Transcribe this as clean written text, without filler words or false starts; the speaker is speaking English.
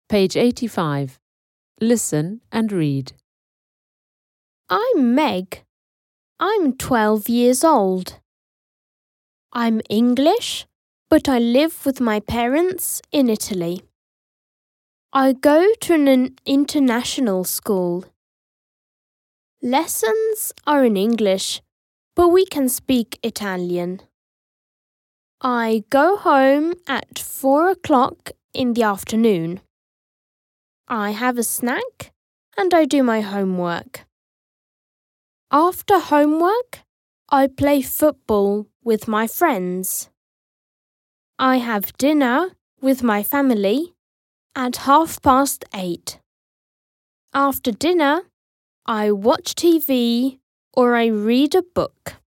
Page 85. Listen and read. I'm Meg. I'm 12 years old. I'm English, but I live with my parents in Italy. I go to an international school. Lessons are in English, but we can speak Italian. I go home at 4 o'clock in the afternoon. I have a snack and I do my homework. After homework, I play football with my friends. I have dinner with my family at 8:30. After dinner, I watch TV or I read a book.